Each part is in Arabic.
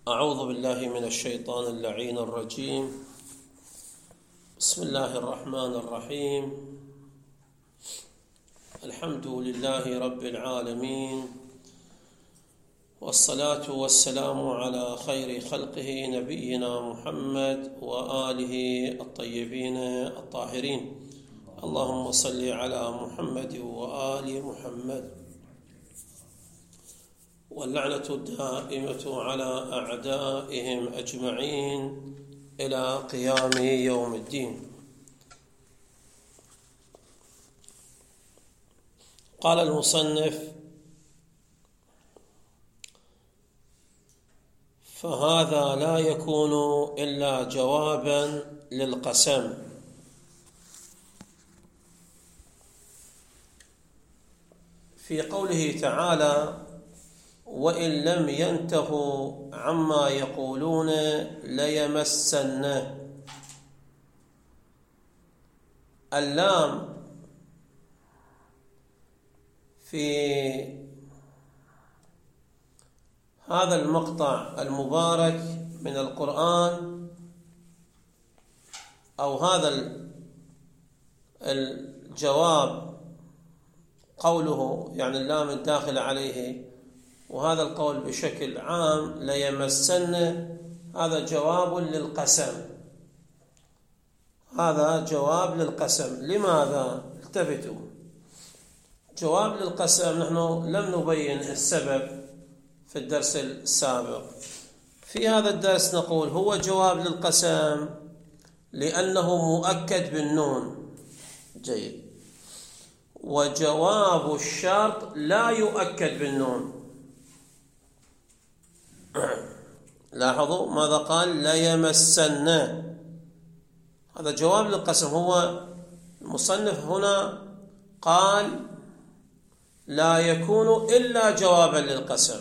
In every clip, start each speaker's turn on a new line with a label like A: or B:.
A: أعوذ بالله من الشيطان اللعين الرجيم. بسم الله الرحمن الرحيم. الحمد لله رب العالمين، والصلاة والسلام على خير خلقه نبينا محمد وآله الطيبين الطاهرين. اللهم صل على محمد وآل محمد. واللعنة الدائمة على أعدائهم أجمعين إلى قيام يوم الدين. قال المصنف: فهذا لا يكون إلا جوابا للقسم. في قوله تعالى: وإن لم ينتهوا عما يقولون ليمسنه، اللام في هذا المقطع المبارك من القرآن، أو هذا الجواب، قوله يعني اللام الداخل عليه، وهذا القول بشكل عام ليمسن، هذا جواب للقسم. هذا جواب للقسم. لماذا؟ التفتوا. جواب للقسم، نحن لم نبين السبب في الدرس السابق. في هذا الدرس نقول هو جواب للقسم لأنه مؤكد بالنون. جيد. وجواب الشرط لا يؤكد بالنون. لاحظوا ماذا قال؟ ليمسن. هذا جواب للقسم. هو المصنف هنا قال لا يكون إلا جوابا للقسم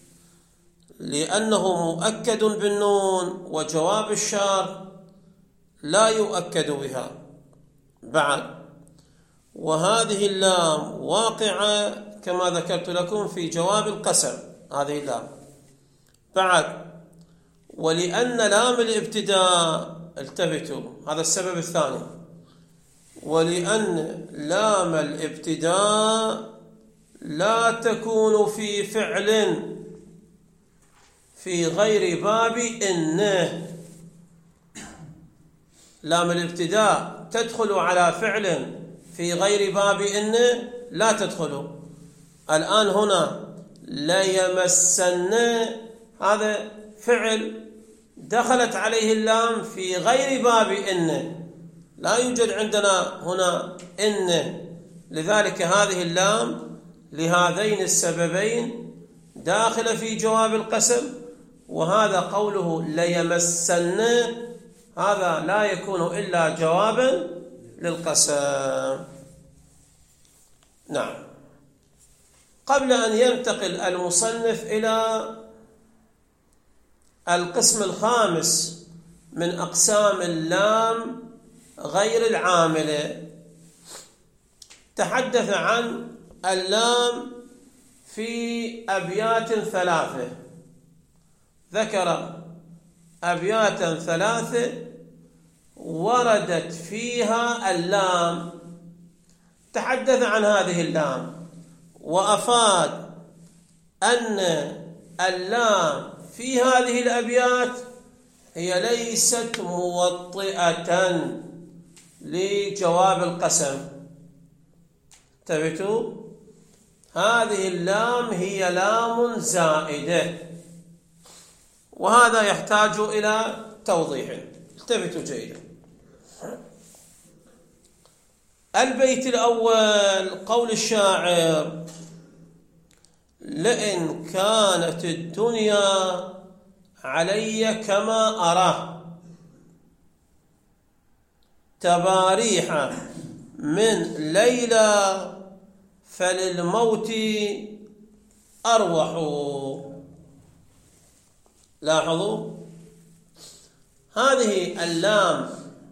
A: لأنه مؤكد بالنون، وجواب الشرط لا يؤكد بها. بعد، وهذه اللام واقعة كما ذكرت لكم في جواب القسم، هذه اللام. بعد، ولأن لام الابتداء، التفتوا، هذا السبب الثاني، ولأن لام الابتداء لا تكون في فعل في غير باب إنه. لام الابتداء تدخل على فعل في غير باب إنه لا تدخل. الآن هنا ليمسن، هذا فعل دخلت عليه اللام في غير باب إنه، لا يوجد عندنا هنا إنه، لذلك هذه اللام لهذين السببين داخل في جواب القسم. وهذا قوله ليمسن، هذا لا يكون إلا جوابا للقسم. نعم. قبل أن ينتقل المصنف إلى القسم الخامس من أقسام اللام غير العاملة، تحدث عن اللام في أبيات ثلاثة. ذكر أبياتا ثلاثة وردت فيها اللام، تحدث عن هذه اللام وأفاد أن اللام في هذه الأبيات هي ليست موطئة لجواب القسم. انتبهوا، هذه اللام هي لام زائدة، وهذا يحتاج إلى توضيح. انتبهوا جيدا. البيت الأول، قول الشاعر: لئن كانت الدنيا علي كما أرى تباريح من ليلى فللموت أروح. لاحظوا هذه اللام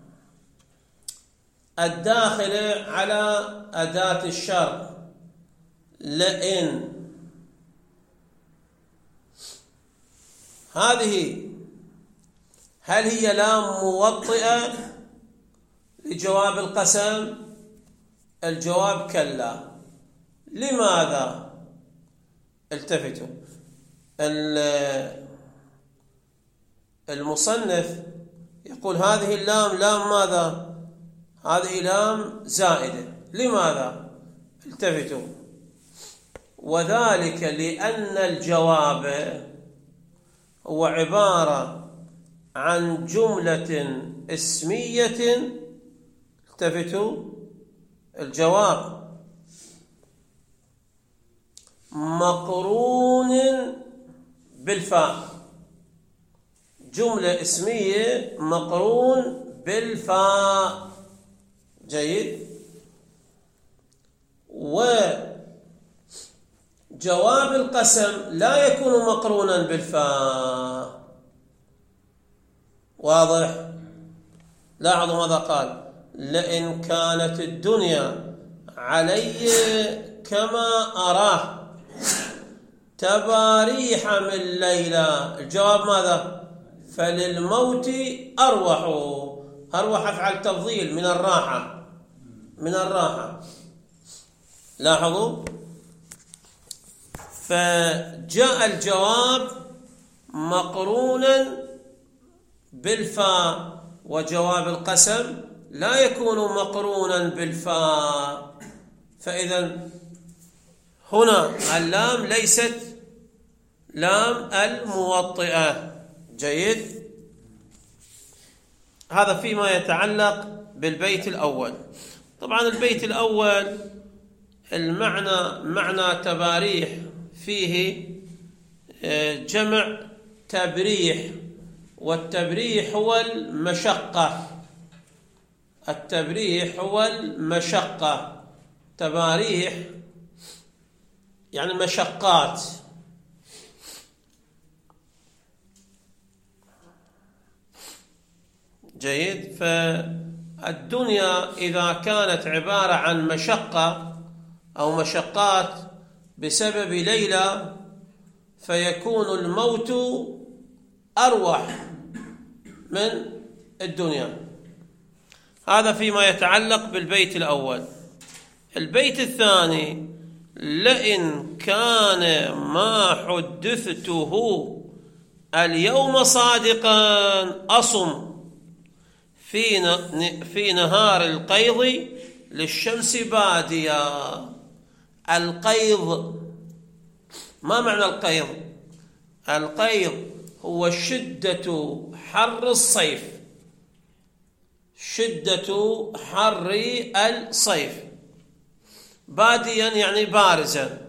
A: الداخلة على أداة الشرط لئن، هذه هل هي لام موطئة لجواب القسم؟ الجواب كلا. لماذا؟ التفتوا، المصنف يقول هذه اللام لام ماذا؟ هذه لام زائدة. لماذا؟ التفتوا، وذلك لأن الجواب هو عبارة عن جملة اسمية. التفتوا، الجواب مقرون بالفاء، جملة اسمية مقرون بالفاء. جيد. وجواب القسم لا يكون مقرونا بالفاء. واضح؟ لاحظوا ماذا قال: لئن كانت الدنيا علي كما أراه تباريح من ليلى. الجواب ماذا؟ فللموت أروح. أروح أفعل تفضيل من الراحة، من الراحة. لاحظوا، فجاء الجواب مقرونا بالفاء، وجواب القسم لا يكون مقرونا بالفاء. فإذا هنا اللام ليست لام الموطئة. جيد. هذا فيما يتعلق بالبيت الأول. طبعا البيت الأول المعنى معنى تباريح، فيه جمع تبريح، والتبريح هو المشقة. التبريح هو المشقة، تباريح يعني مشقات. جيد. فالدنيا إذا كانت عبارة عن مشقة أو مشقات بسبب ليلى، فيكون الموت أروح من الدنيا. هذا فيما يتعلق بالبيت الأول. البيت الثاني: لئن كان ما حدثته اليوم صادقا أصم في نهار القيض للشمس باديا. القيض، ما معنى القيض؟ القيض هو شدة حر الصيف، شدة حر الصيف. باديا يعني بارزا.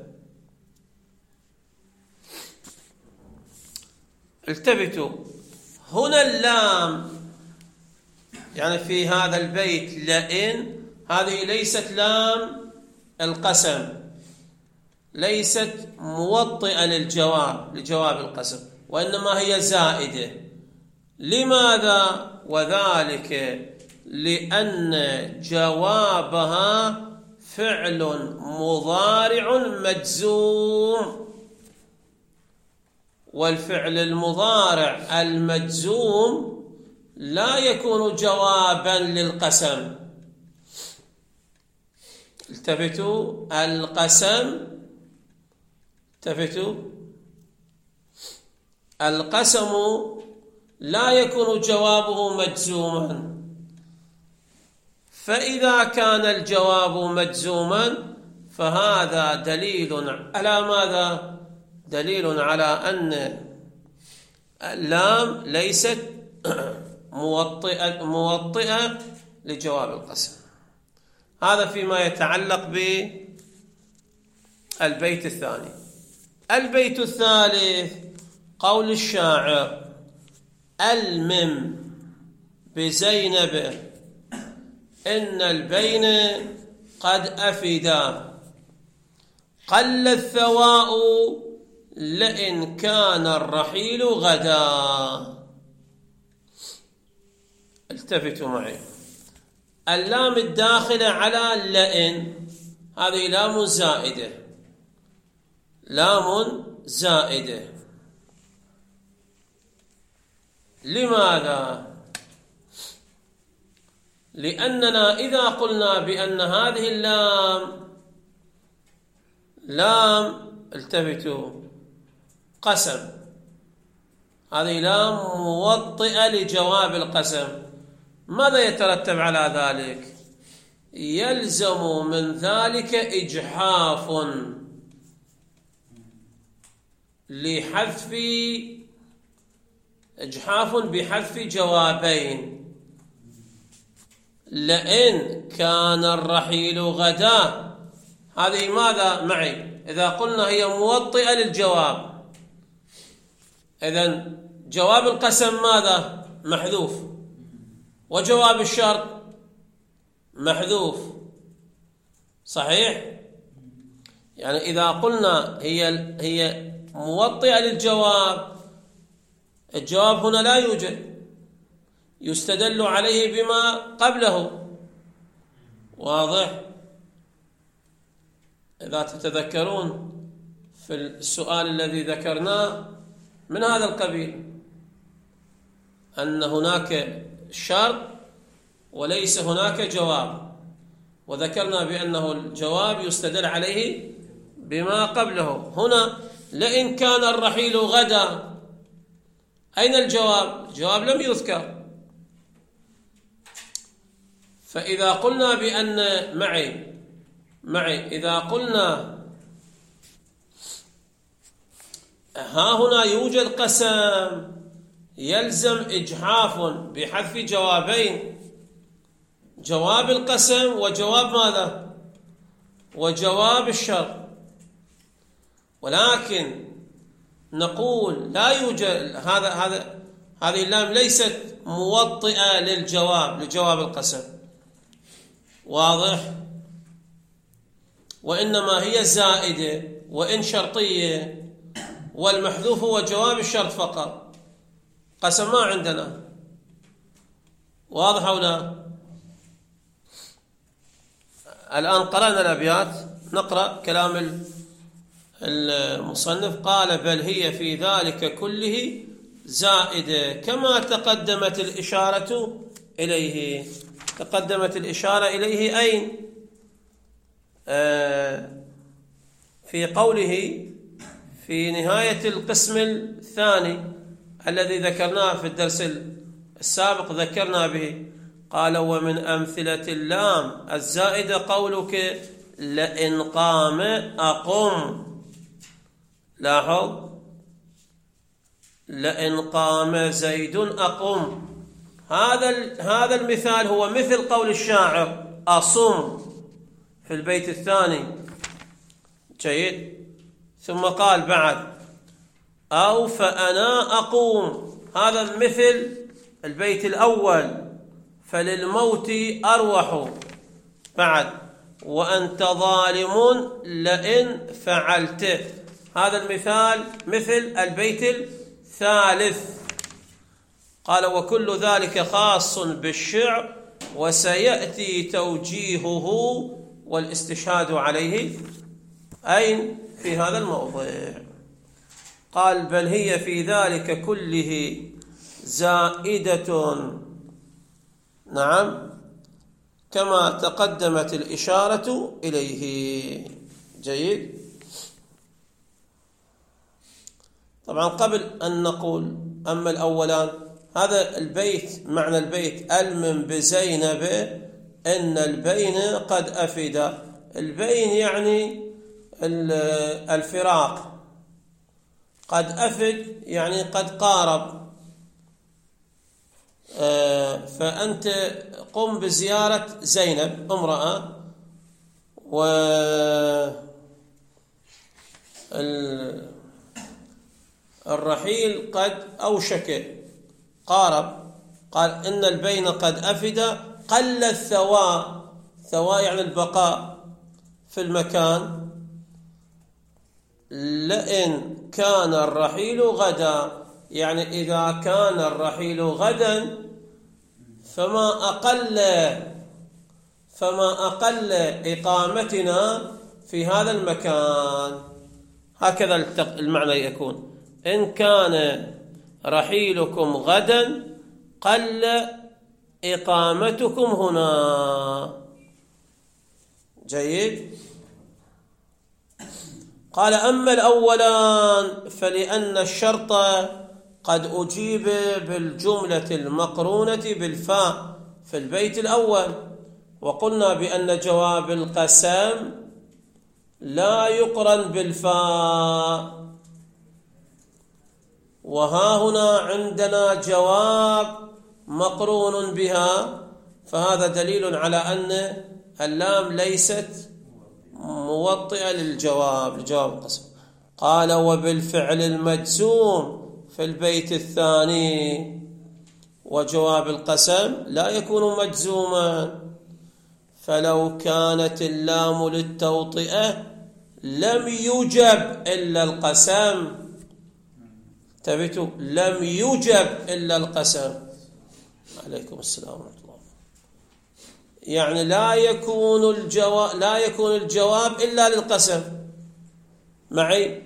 A: التفتوا، هنا اللام يعني في هذا البيت لئن، هذه ليست لام القسم، ليست موطئة لجواب القسم، وإنما هي زائدة. لماذا؟ وذلك لأن جوابها فعل مضارع مجزوم، والفعل المضارع المجزوم لا يكون جوابا للقسم. التفتوا، القسم، التفتوا، القسم لا يكون جوابه مجزوما. فإذا كان الجواب مجزوما فهذا دليل على ماذا؟ دليل على أن اللام ليست موطئة لجواب القسم. هذا فيما يتعلق بالبيت الثاني. البيت الثالث: قول الشاعر: المم بزينب إن البين قد أفدا، قل الثواء لئن كان الرحيل غدا. التفتوا معي، اللام الداخلة على لئن هذه لام زائدة، لام زائدة. لماذا؟ لأننا إذا قلنا بأن هذه لام التفتوا قسم، هذه لام موطئة لجواب القسم، ماذا يترتب على ذلك؟ يلزم من ذلك إجحاف بحذف جوابين. لئن كان الرحيل غدا، هذه ماذا معي؟ إذا قلنا هي موطئة للجواب، إذن جواب القسم ماذا؟ محذوف، وجواب الشرط محذوف، صحيح؟ يعني إذا قلنا هي موطئة للجواب، الجواب هنا لا يوجد، يستدل عليه بما قبله، واضح؟ إذا تتذكرون في السؤال الذي ذكرناه من هذا القبيل، أن هناك شرط وليس هناك جواب، وذكرنا بأنه الجواب يستدل عليه بما قبله. هنا لئن كان الرحيل غدا، أين الجواب؟ الجواب لم يذكر. فإذا قلنا بأن معي إذا قلنا ها هنا يوجد قسم، يلزم إجحاف بحذف جوابين، جواب القسم وجواب ماذا؟ وجواب الشرط. ولكن نقول لا يوجد هذه اللام ليست موطئة لجواب القسم، واضح؟ وإنما هي زائدة وإن شرطية، والمحذوف هو جواب الشرط فقط، قسم ما عندنا، واضح أو لا؟ الآن قرأنا الأبيات، نقرأ كلام المصنف. قال: بل هي في ذلك كله زائدة كما تقدمت الإشارة إليه. تقدمت الإشارة إليه أين؟ في قوله في نهاية القسم الثاني الذي ذكرناه في الدرس السابق، ذكرنا به. قال: ومن أمثلة اللام الزائدة قولك لئن قام أقم. لاحظ، لئن قام زيد أقم، هذا المثال هو مثل قول الشاعر أصم في البيت الثاني. جيد. ثم قال بعد: أو فأنا أقوم، هذا مثل البيت الأول، فللموت أروح. بعد: وأنت ظالم لئن فعلته، هذا المثال مثل البيت الثالث. قال: وكل ذلك خاص بالشعر، وسيأتي توجيهه والاستشهاد عليه أين؟ في هذا الموضع. قال: بل هي في ذلك كله زائدة، نعم، كما تقدمت الإشارة إليه. جيد. طبعا قبل أن نقول أما الأولان، هذا البيت معنى البيت: ألمن بزينب إن البين قد أفد. البين يعني الفراق، قد أفد يعني قد قارب. فأنت قم بزيارة زينب امرأة، والرحيل قد أوشك قارب. قال: إن البين قد أفد قل الثواء، ثواء يعني البقاء في المكان. لئن كان الرحيل غدا، يعني إذا كان الرحيل غدا فما أقل إقامتنا في هذا المكان. هكذا المعنى يكون. إن كان رحيلكم غدا قل إقامتكم هنا. جيد. قال أما الأولان فلأن الشرط قد أجيب بالجملة المقرونة بالفاء في البيت الأول، وقلنا بأن جواب القسم لا يقرن بالفاء، وها هنا عندنا جواب مقرون بها، فهذا دليل على أن اللام ليست موطئة لجواب القسم. قال وبالفعل المجزوم في البيت الثاني، وجواب القسم لا يكون مجزوما، فلو كانت اللام للتوطئة لم يوجب إلا القسم. انتبهوا، لم يوجب إلا القسم. عليكم السلام ورحمة الله. يعني لا يكون الجواب إلا للقسم معي،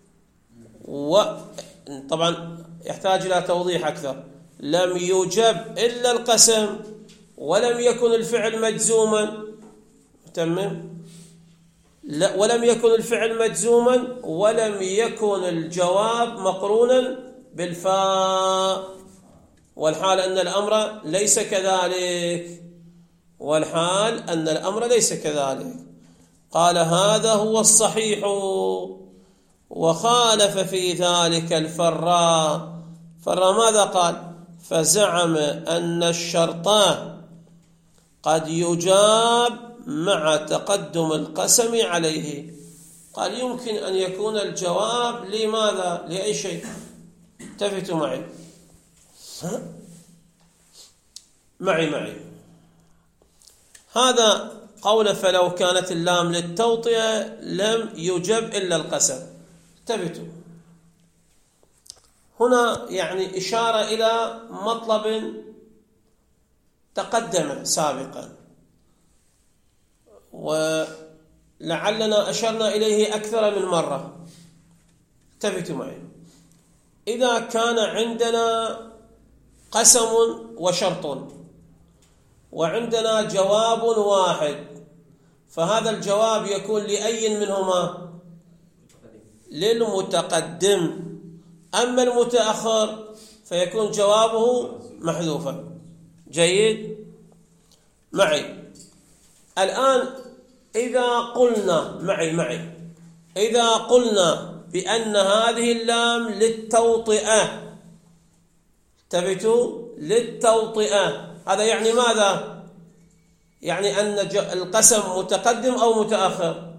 A: طبعا يحتاج إلى توضيح أكثر. لم يوجب إلا القسم، ولم يكن الفعل مجزوما. تمام. ولم يكن الفعل مجزوما، ولم يكن الجواب مقرونا بالفاء، والحال أن الأمر ليس كذلك. قال هذا هو الصحيح، وخالف في ذلك الفراء. ماذا قال؟ فزعم أن الشرط قد يجاب مع تقدم القسم عليه. قال يمكن أن يكون الجواب لماذا؟ لأي شيء. التفتوا معي. هذا قول فلو كانت اللام للتوطئة لم يجب إلا القسم. انتبهوا، هنا يعني إشارة إلى مطلب تقدم سابقا، ولعلنا أشرنا إليه أكثر من مرة. انتبهوا معي. إذا كان عندنا قسم وشرط وعندنا جواب واحد، فهذا الجواب يكون لأي منهما؟ للمتقدم. أما المتأخر فيكون جوابه محذوفا. جيد معي. الآن إذا قلنا إذا قلنا بأن هذه اللام للتوطئة، انتبهوا، للتوطئة، هذا يعني ماذا؟ يعني أن القسم متقدم أو متأخر؟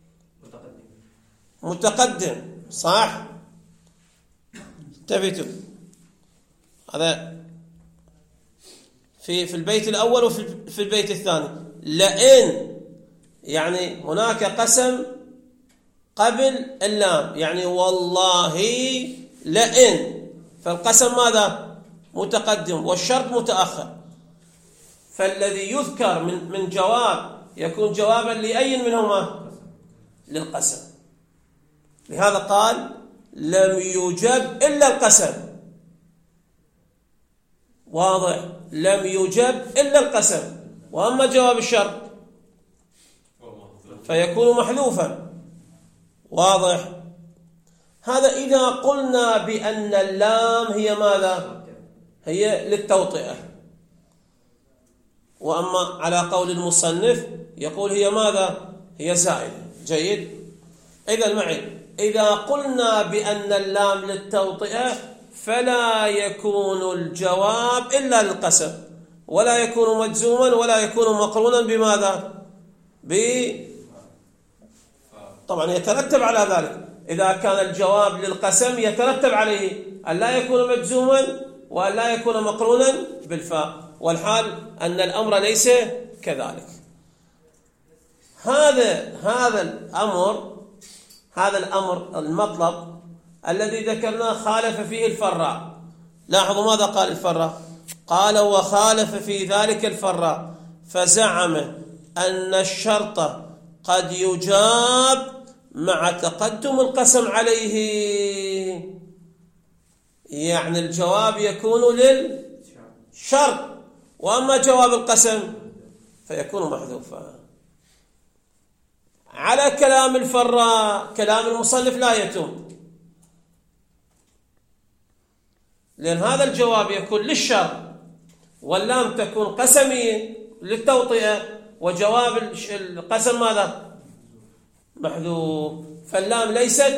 A: متقدم، صح؟ انتبهوا، هذا في البيت الأول وفي البيت الثاني. لئن يعني هناك قسم قبل اللام، يعني والله لئن، فالقسم ماذا؟ متقدم، والشرط متأخر. فالذي يذكر من جواب يكون جوابا لأي منهما؟ للقسم. لهذا قال لم يوجب إلا القسم. واضح؟ لم يوجب إلا القسم. وأما جواب الشرط فيكون محذوفا. واضح؟ هذا إذا قلنا بأن اللام هي ماذا؟ هي للتوطئة. وأما على قول المصنف يقول هي ماذا؟ هي زائدة. جيد. إذا معي، إذا قلنا بأن اللام للتوطئة فلا يكون الجواب إلا للقسم، ولا يكون مجزوما، ولا يكون مقرونا بماذا؟ طبعا يترتب على ذلك. إذا كان الجواب للقسم يترتب عليه أن لا يكون مجزوما وأن لا يكون مقرونا بالفاء، والحال أن الأمر ليس كذلك. هذا الأمر المطلب الذي ذكرناه خالف فيه الفراء. لاحظوا ماذا قال الفراء؟ قال وخالف في ذلك الفراء فزعم أن الشرط قد يجاب مع تقدم القسم عليه. يعني الجواب يكون للشرط، وأما جواب القسم فيكون محذوفا. على كلام الفراء كلام المصنف لا يتم، لأن هذا الجواب يكون للشرط، واللام تكون قسمية للتوطئة، وجواب القسم ماذا؟ محذوف. فاللام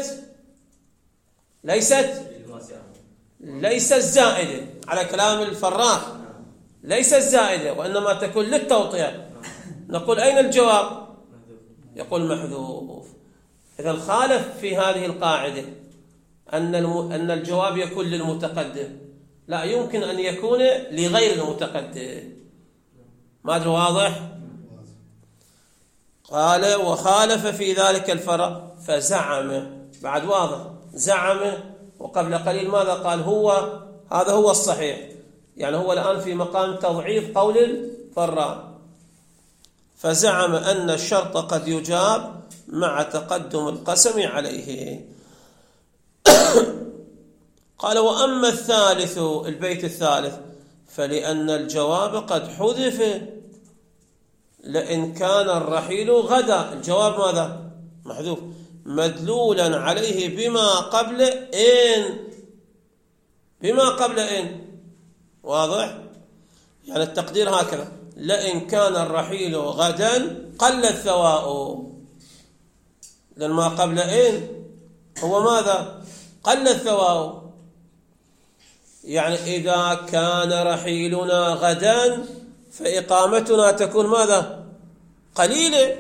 A: ليست زائدة على كلام الفراء، ليست زائدة، وإنما تكون للتوطئة. نقول أين الجواب؟ يقول محذوف. إذا خالف في هذه القاعدة أن الجواب يكون للمتقدم، لا يمكن أن يكون لغير المتقدم. ما أدري واضح؟ قال وخالف في ذلك الفرع فزعم، بعد واضح، زعم. وقبل قليل ماذا قال؟ هذا هو الصحيح، يعني هو الآن في مقام تضعيف قول الفراء. فزعم أن الشرط قد يجاب مع تقدم القسم عليه. قال وأما الثالث، البيت الثالث، فلأن الجواب قد حذف لئن كان الرحيل غدا. الجواب ماذا؟ محذوف، مدلولا عليه بما قبل إن. واضح؟ يعني التقدير هكذا: لئن كان الرحيل غدا قل الثواء، لأن ما قبل إن هو ماذا؟ قل الثواء. يعني إذا كان رحيلنا غدا فإقامتنا تكون ماذا؟ قليلة.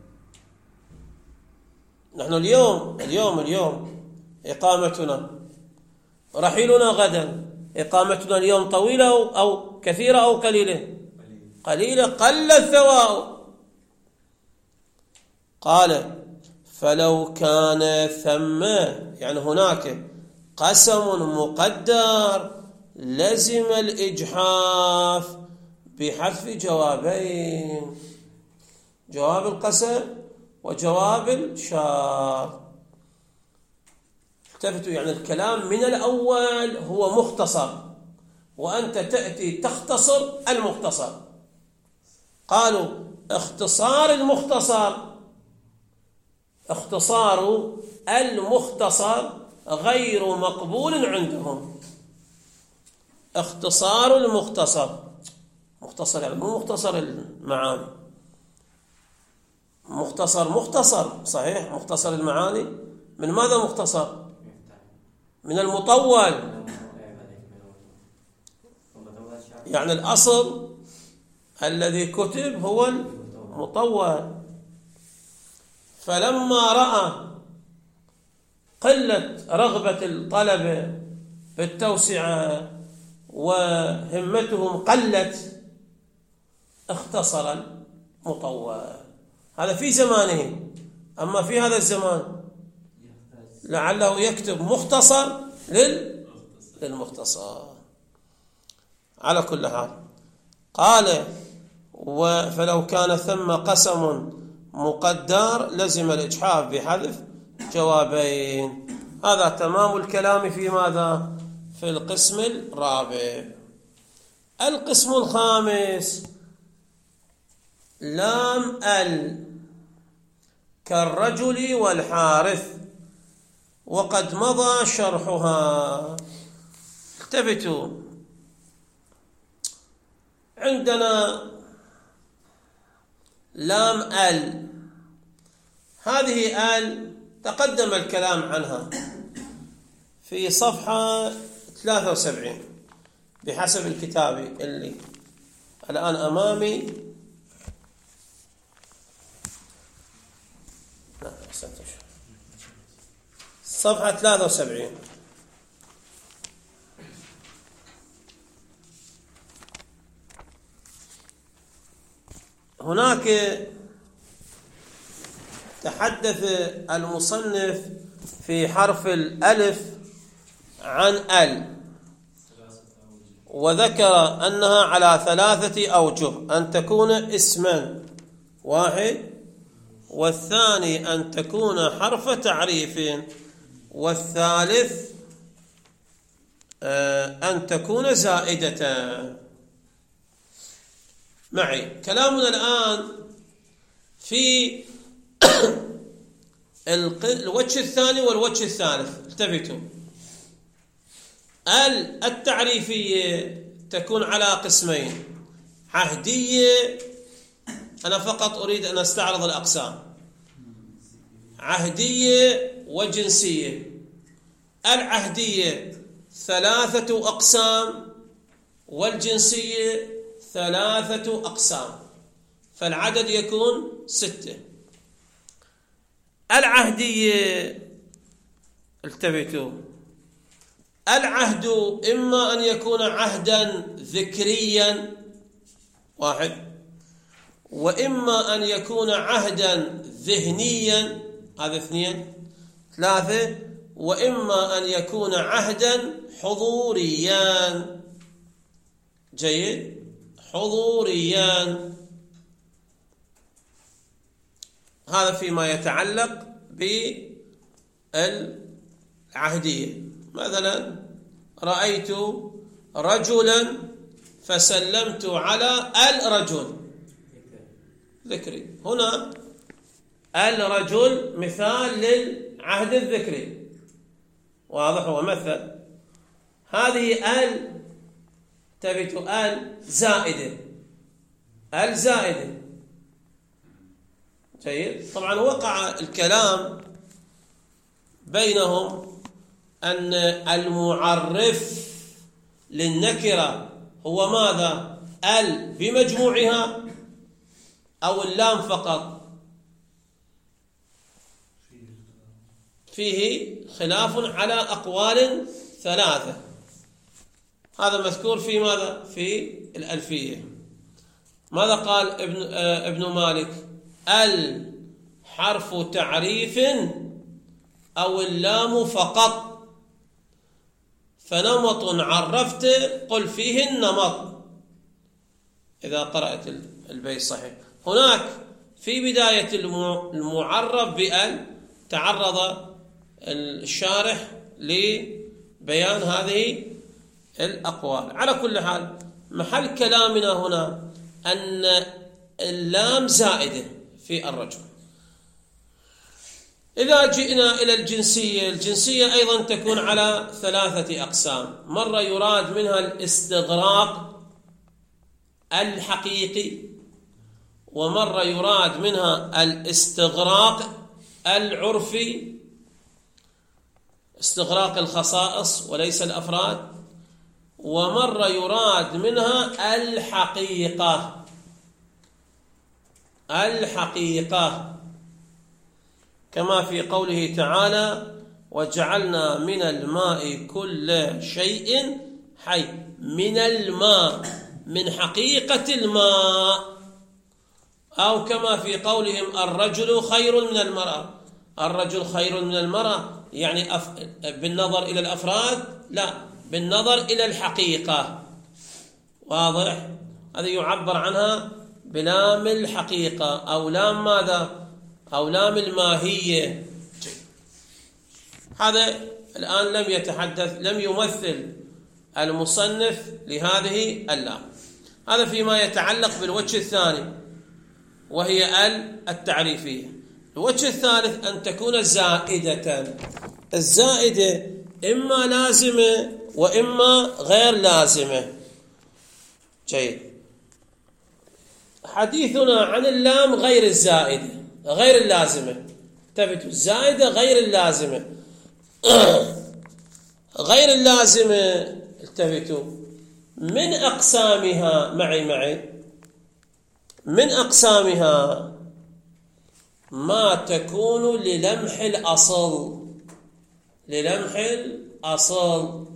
A: نحن اليوم إقامتنا، رحيلنا غدا، إقامتنا اليوم طويلة أو كثيرة أو قليلة؟ قليلة، قل الثواء. قال فلو كان ثم، يعني هناك قسم مقدر، لزم الإجحاف بحذف جوابين: جواب القسم وجواب الشرط. التفتوا، يعني الكلام من الأول هو مختصر، وأنت تأتي تختصر المختصر. قالوا اختصار المختصر غير مقبول عندهم. اختصار المختصر، مختصر يعني مو مختصر المعاني، مختصر صحيح، مختصر المعاني. من ماذا مختصر؟ من المطول. يعني الأصل الذي كتب هو المطول. فلما رأى قلة رغبة الطلبة بالتوسعة وهمتهم قلت، اختصر المطول. هذا في زمانه. أما في هذا الزمان لعله يكتب مختصر للمختصر. على كل حال قال فلو كان ثم قسم مقدر لزم الإجحاف بحذف جوابين. هذا تمام الكلام في ماذا؟ في القسم الرابع. القسم الخامس لام كالرجل والحارث، وقد مضى شرحها. التفتوا، عندنا لام هذه تقدم الكلام عنها في صفحة 73 بحسب الكتاب اللي الآن أمامي. صفحة 73. هناك تحدث المصنف في حرف الألف عن وذكر أنها على 3 أوجه: أن تكون اسما واحد، والثاني أن تكون حرف تعريف، والثالث أن تكون زائدة. معي. كلامنا الآن في الوجه الثاني والوجه الثالث. التفتوا. التعريفية تكون على قسمين: عهدية. أنا فقط أريد أن أستعرض الأقسام: عهدية وجنسية. العهدية 3 أقسام، والجنسية 3 أقسام، فالعدد يكون 6. العهدية، التفتوا، العهد إما أن يكون عهدا ذكريا 1، وإما أن يكون عهدا ذهنيا، هذا 2، 3، وإما أن يكون عهدا حضوريا. جيد. حضوريا. هذا فيما يتعلق بالعهدية. مثلا رأيت رجلا فسلمت على الرجل، ذكري. هنا الرجل مثال للعهد الذكري، واضح؟ هو مثل. هذه تبت زائدة. الزائدة. جيد. طبعا وقع الكلام بينهم أن المعرف للنكرة هو ماذا؟ بمجموعها أو اللام فقط؟ فيه خلاف على أقوال 3. هذا مذكور في ماذا؟ في الألفية. ماذا قال ابن مالك؟ الحرف تعريف أو اللام فقط، فنمط عرفت قل فيه النمط، إذا قرأت البيت صحيح. هناك في بداية المعرف بأل تعرض الشارح لبيان هذه الأقوال. على كل حال، محل كلامنا هنا أن اللام زائدة في الرجل. إذا جئنا إلى الجنسية، الجنسية أيضا تكون على 3 أقسام. مرة يراد منها الاستغراق الحقيقي، ومرة يراد منها الاستغراق العرفي، استغراق الخصائص وليس الأفراد، ومرة يراد منها الحقيقة. الحقيقة كما في قوله تعالى: وجعلنا من الماء كل شيء حي. من الماء، من حقيقة الماء. أو كما في قولهم: الرجل خير من المرأة. الرجل خير من المرأة يعني بالنظر إلى الأفراد؟ لا، بالنظر إلى الحقيقة. واضح؟ هذا يعبر عنها بلام الحقيقة أو لام ماذا؟ أو لام الماهية. هذا الآن لم يمثل المصنف لهذه اللام. هذا فيما يتعلق بالوجه الثاني، وهي التعريفية. الوجه الثالث أن تكون زائدة. الزائدة إما لازمة وإما غير لازمة. جيد. حديثنا عن اللام غير الزائدة، غير اللازمة. تفتوا، الزائدة غير اللازمة. غير اللازمة، التفتوا، من أقسامها، معي، من أقسامها ما تكون للمح الأصل. للمح الأصل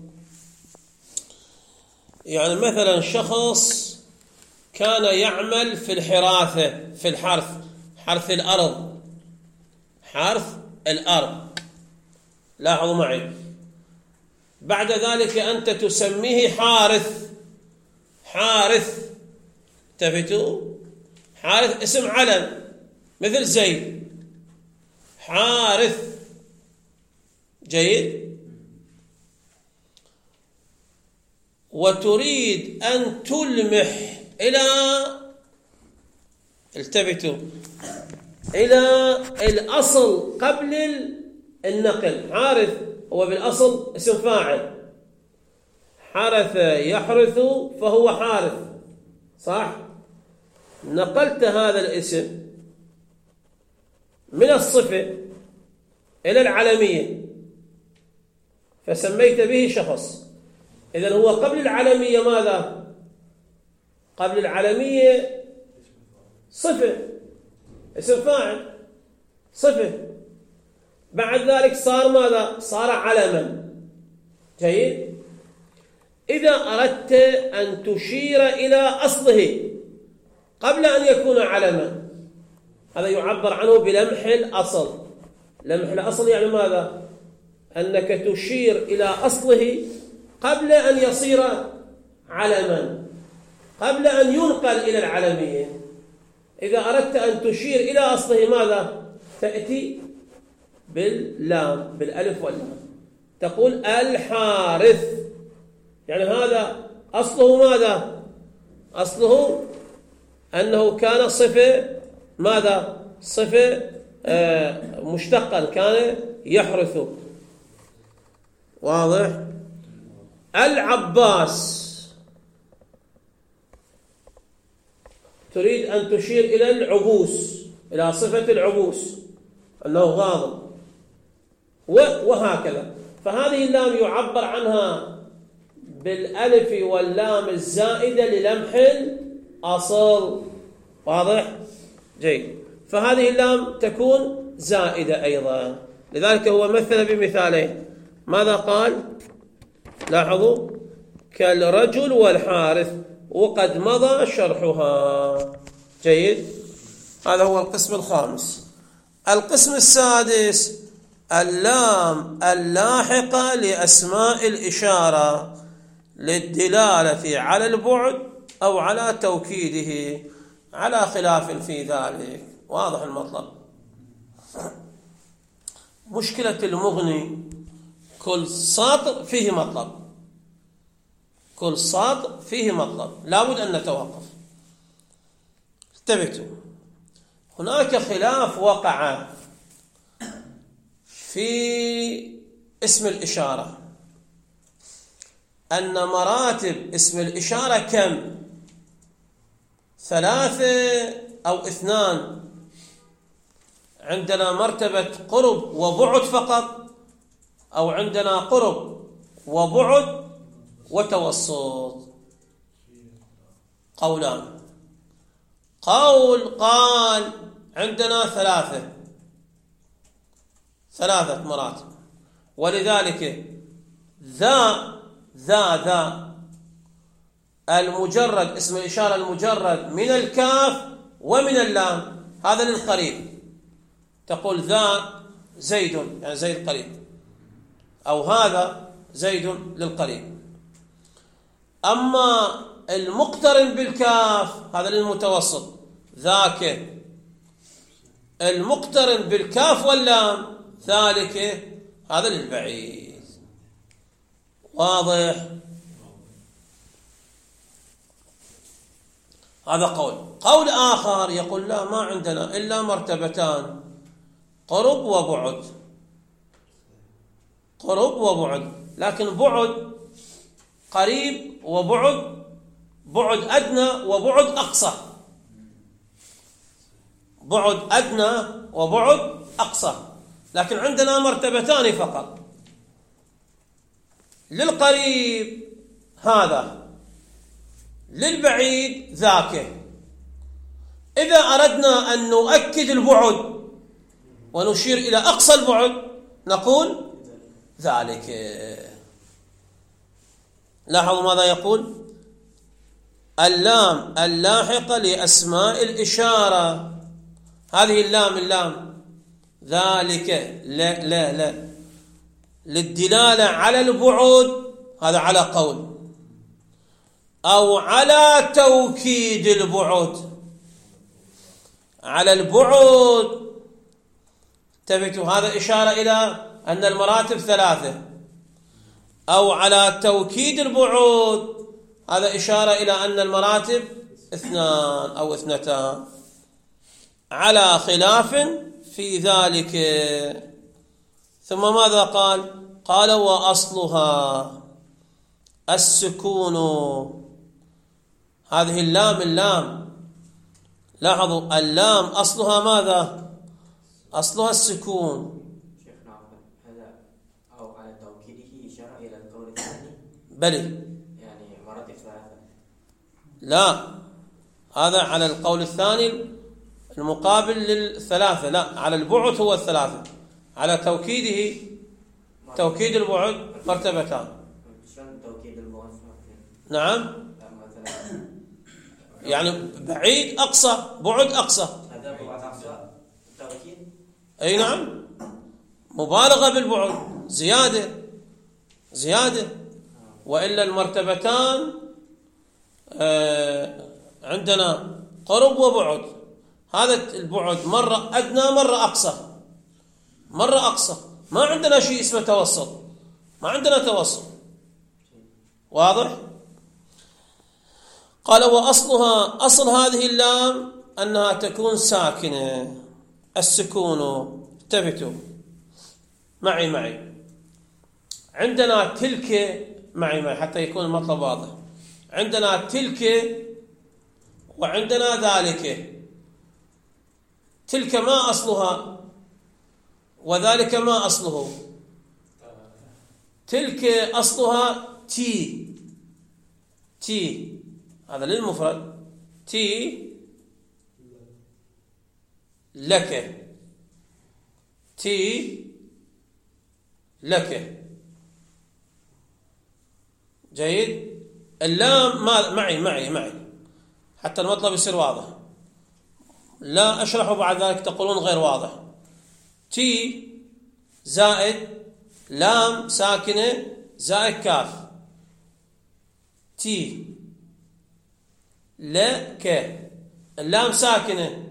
A: يعني مثلا شخص كان يعمل في الحراثة، في الحرث، حرث الأرض، حرث الأرض. لاحظوا معي. بعد ذلك أنت تسميه حارث. حارث. تفتوا، حارث اسم علم مثل زيد. حارث. جيد. وتريد أن تلمح إلى، التفتوا، إلى الأصل قبل النقل. حارث هو بالأصل اسم فاعل، حرث يحرث فهو حارث، صح؟ نقلت هذا الاسم من الصفة إلى العلمية فسميت به شخص. إذن هو قبل العلمية ماذا؟ قبل العلمية صفة، اسم فاعل، صفة. بعد ذلك صار ماذا؟ صار علما. جيد. إذا أردت أن تشير إلى أصله قبل أن يكون علما، هذا يعبر عنه بلمح الأصل. لمح الأصل يعني ماذا؟ أنك تشير إلى أصله قبل أن يصير علما، قبل أن ينقل إلى العلمية. إذا أردت أن تشير إلى أصله ماذا؟ تأتي باللام، بالألف واللام، تقول الحارث، يعني هذا أصله ماذا؟ أصله أنه كان صفة ماذا؟ صفة مشتقا، كان يحرث. واضح؟ العباس، تريد أن تشير إلى العبوس، إلى صفة العبوس أنه غاضب، وهكذا. فهذه اللام يعبر عنها بالألف واللام الزائدة للمح الأصل. واضح؟ جيد. فهذه اللام تكون زائدة أيضا، لذلك هو مثل بمثالين. ماذا قال؟ لاحظوا: كالرجل والحارث، وقد مضى شرحها. جيد. هذا هو القسم الخامس. القسم السادس: اللام اللاحقة لأسماء الإشارة للدلالة على البعد أو على توكيده، على خلاف في ذلك. واضح المطلب. مشكلة المغني كل سطر فيه مطلب، كل سطر فيه مطلب، لابد أن نتوقف. انتبهوا، هناك خلاف وقع في اسم الإشارة، أن مراتب اسم الإشارة كم؟ 3 أو 2. عندنا مرتبة قرب وبعد فقط، أو عندنا قرب وبعد وتوسط. قولان. قول قال عندنا 3 مراتب، ولذلك ذا المجرد، اسم الإشارة المجرد من الكاف ومن اللام، هذا للقريب. تقول ذا زيد، يعني زيد قريب، أو هذا زيد للقريب. أما المقترن بالكاف هذا للمتوسط، ذاك. المقترن بالكاف واللام ذلك هذا للبعيد. واضح؟ هذا قول. قول آخر يقول لا، ما عندنا إلا مرتبتان: قرب وبعد. قرب وبعد، لكن بعد قريب وبعد، بعد أدنى وبعد أقصى، بعد أدنى وبعد أقصى، لكن عندنا مرتبتان فقط: للقريب هذا، للبعيد ذاك. إذا أردنا أن نؤكد البعد ونشير إلى أقصى البعد نقول ذلك. لاحظوا ماذا يقول: اللام اللاحقة لأسماء الإشارة. هذه اللام ذلك لا للدلالة على البعد، هذا على قول، أو على توكيد البعد، على البعد. انتبهوا، هذا إشارة إلى أن المراتب 3، أو على توكيد البعد، هذا إشارة إلى أن المراتب 2 أو 2 على خلاف في ذلك. ثم ماذا قال؟ قال وأصلها السكون. هذه اللام لاحظوا اللام أصلها ماذا؟ أصلها السكون.
B: شيخنا هذا أو على توكيده إشارة إلى القول الثاني.
A: بلي
B: يعني مراتب 3.
A: لا، هذا على القول الثاني المقابل لل3. لا، على البعد هو 3. على توكيده توكيد البعد مرتبتان.
B: شلون توكيد البعد؟
A: نعم،
B: مثلا
A: يعني بعيد أقصى، بعد أقصى.
B: هذا بعد أقصى توكيد.
A: أي نعم، مبالغة بالبعد، زيادة. وإلا المرتبتان عندنا قرب وبعد. هذا البعد مرة أدنى مرة أقصى. ما عندنا شيء اسمه توسط، ما عندنا توسط. واضح؟ قال وأصلها، أصل هذه اللام أنها تكون ساكنة. السكون، انتبهوا معي. عندنا تلك، معي حتى يكون المطلب واضح. عندنا تلك وعندنا ذلك. تلك ما أصلها وذلك ما أصله. تلك أصلها تي هذا للمفرد. تي لك، جيد. اللام معي حتى المطلب يصير واضح، لا أشرحه بعد ذلك تقولون غير واضح. تي زائد لام ساكنة زائد كاف. تي لك، اللام ساكنة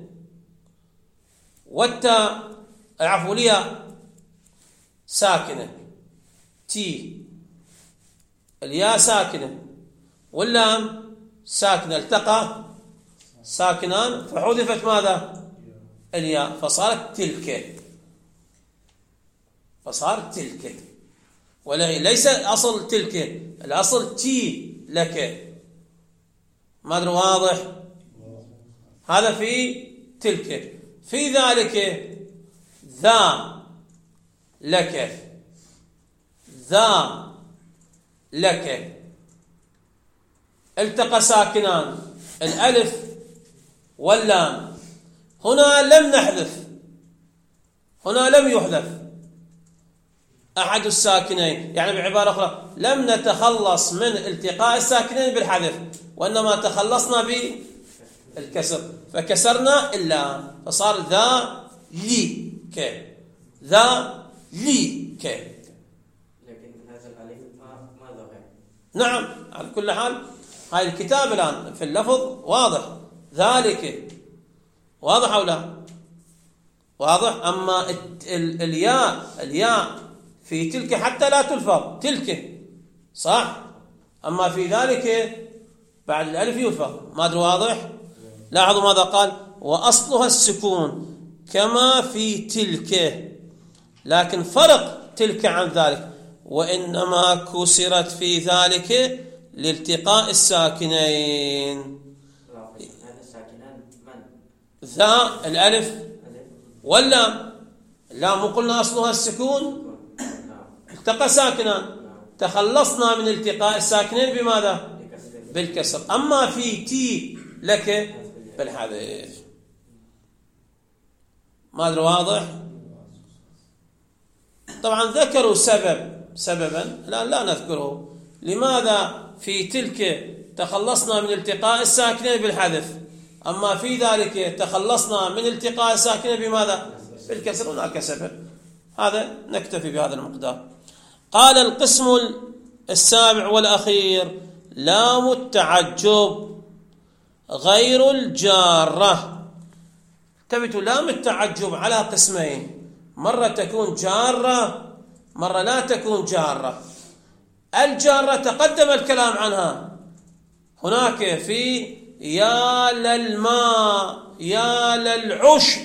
A: والتاء الياء ساكنة. تي الياء ساكنة واللام ساكنة، التقى ساكنان فحذفت ماذا؟ الياء، فصارت تلك. وليس أصل تلك، الأصل تي لك. ما أدري واضح؟ هذا في تلك. في ذلك ذا لك التقى ساكنان، الألف واللام. هنا لم يحذف أحد الساكنين، يعني بعبارة أخرى لم نتخلص من التقاء الساكنين بالحذف، وإنما تخلصنا بالكسر، فكسرنا اللام فصار ذا ليك.
B: لكن هذا الألف ما ظهر.
A: نعم، على كل حال هاي الكتاب الآن في اللفظ واضح. ذلك واضح أو لا؟ واضح. أما الياء في تلك حتى لا تلفظ، تلك صح، أما في ذلك بعد الألف يلفظ. ما أدري واضح؟ لاحظوا ماذا قال؟ وأصلها السكون كما في تلك، لكن فرق تلك عن ذلك، وإنما كسرت في ذلك لالتقاء الساكنين.
B: هذا الساكنان من؟
A: ذا الألف واللام. اللام قلنا أصلها السكون، التقى ساكنان، تخلصنا من التقاء الساكنين بماذا؟ بالكسر. أما في تي لك بالحذف. ما أدري واضح؟ طبعا ذكروا سببا لا نذكره. لماذا في تلك تخلصنا من التقاء الساكنين بالحذف، أما في ذلك تخلصنا من التقاء الساكنين بماذا؟ بالكسر. هناك سبب. هذا نكتفي بهذا المقدار. قال القسم السابع والأخير لام التعجب غير الجارة. انتبهوا، لام التعجب على قسمين، مرة تكون جارة، مرة لا تكون جارة. الجارة تقدم الكلام عنها هناك في يا للماء يا للعشب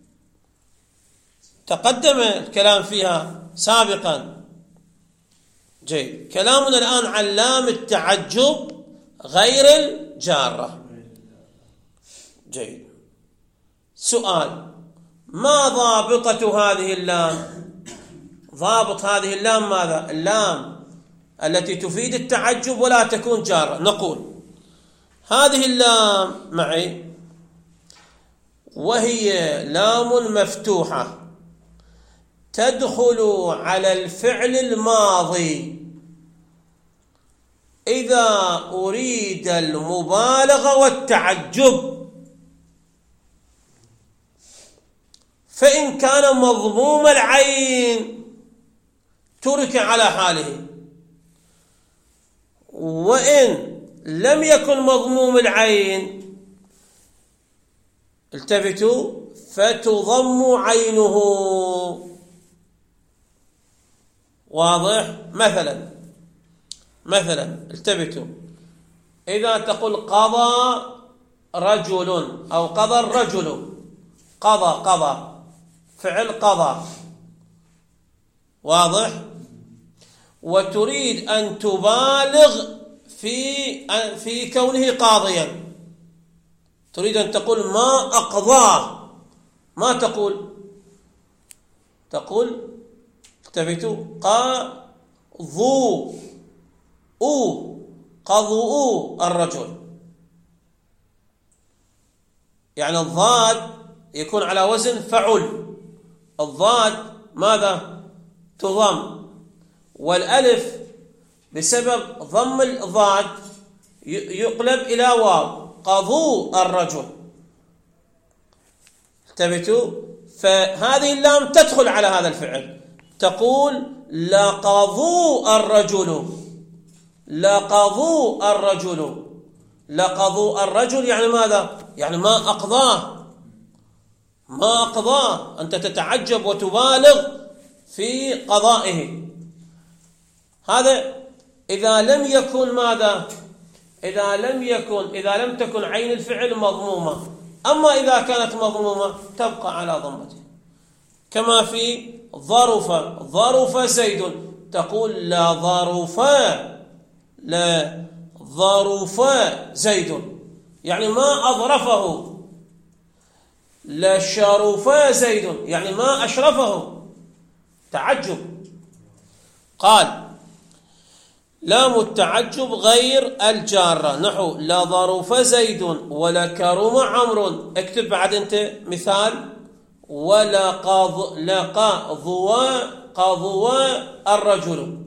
A: تقدم الكلام فيها سابقا. جيد. كلامنا الآن عن لام التعجب غير الجارة. جيد. سؤال: ما ضابطة هذه اللام؟ ضابط هذه اللام ماذا؟ اللام التي تفيد التعجب ولا تكون جارة. نقول هذه اللام معي وهي لام مفتوحة تدخل على الفعل الماضي إذا أريد المبالغة والتعجب، فإن كان مضموم العين ترك على حاله، وإن لم يكن مضموم العين التفتوا فتضم عينه. واضح؟ مثلا التفتوا، إذا تقول قضى رجل أو قضى الرجل، قضى فعل قضى، واضح؟ وتريد أن تبالغ في كونه قاضيا، تريد أن تقول ما أقضاه، ما تقول التفتوا قضوا الرجل، يعني الضاد يكون على وزن فعل. الضاد ماذا؟ تضم، والألف بسبب ضم الضاد يقلب إلى واو، قضوا الرجل. انتبهتوا؟ فهذه اللام تدخل على هذا الفعل، تقول لقضوا الرجل، لقضوا الرجل، لقضوا الرجل يعني ماذا؟ يعني ما أقضاه، ما أقضاه. أنت تتعجب وتبالغ في قضائه. هذا إذا لم يكن ماذا؟ إذا لم تكن عين الفعل مضمومة. أما إذا كانت مضمومة تبقى على ضمته، كما في ظرف زيد، تقول لا ظرف زيد، يعني ما أظرفه. لا شرف زيد، يعني ما أشرفه، تعجب. قال لام التعجب غير الجارة، نحو لا ظرف زيد ولا كرم عمرو. اكتب بعد انت مثال: ولا قضوا الرجل،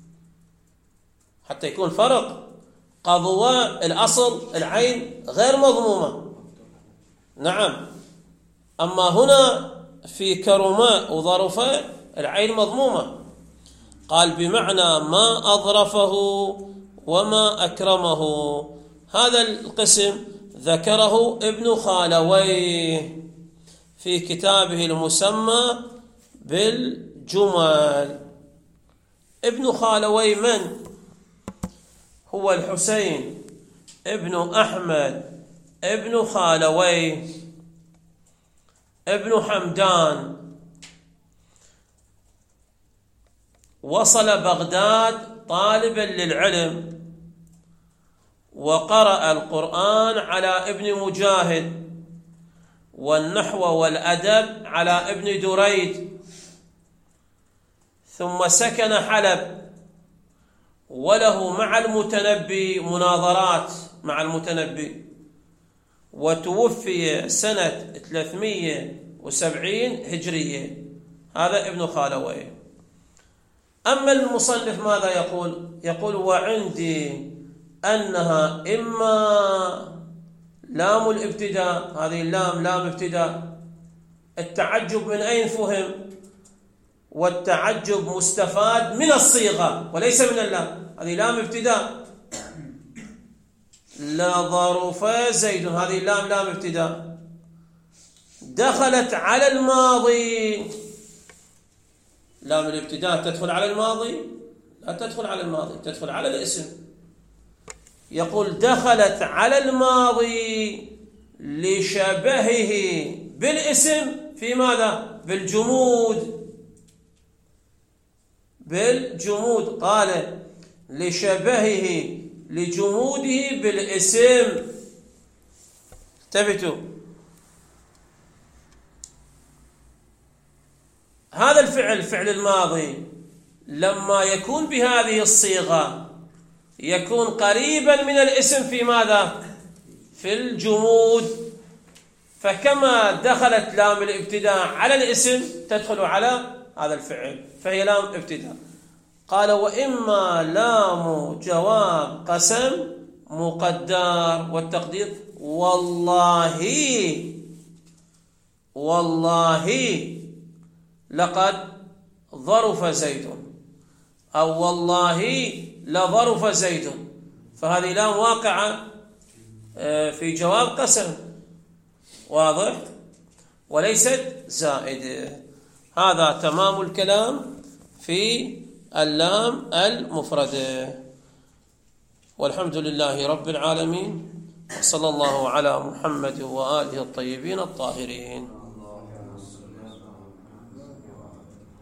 A: حتى يكون فرق. قضوا الأصل العين غير مضمومة، نعم. أما هنا في كرماء وظرفاء العين مضمومة. قال بمعنى ما أظرفه وما أكرمه. هذا القسم ذكره ابن خالويه في كتابه المسمى بالجمل. ابن خالويه من هو؟ الحسين ابن أحمد ابن خالويه ابن حمدان، وصل بغداد طالبا للعلم، وقرأ القرآن على ابن مجاهد، والنحو والأدب على ابن دريد، ثم سكن حلب، وله مع المتنبي مناظرات مع المتنبي، وتوفي سنة 370 هجرية. هذا ابن خالويه. أما المصنف ماذا يقول؟ يقول وعندي أنها إما لام الابتداء، هذه اللام لام ابتداء. التعجب من أين فهم؟ والتعجب مستفاد من الصيغة وليس من اللام. هذه لام ابتداء. لا ظرف زيد، هذه اللام لام ابتداء، دخلت على الماضي. لام الابتداء تدخل على الماضي؟ لا تدخل على الماضي، تدخل على الاسم. يقول دخلت على الماضي لشبهه بالاسم في ماذا؟ بالجمود. قال لشبهه لجموده بالاسم. انتبهوا، هذا الفعل الماضي لما يكون بهذه الصيغة يكون قريبا من الاسم في ماذا؟ في الجمود. فكما دخلت لام الابتداء على الاسم تدخل على هذا الفعل، فهي لام ابتداء. قال وإما لام جواب قسم مقدر، والتقدير والله لقد ظرف زيد، أو والله لظرف زيد، فهذه لام واقعة في جواب قسم، واضح، وليست زائدة. هذا تمام الكلام في اللام المفردة. والحمد لله رب العالمين، صلى الله على محمد وآله الطيبين الطاهرين.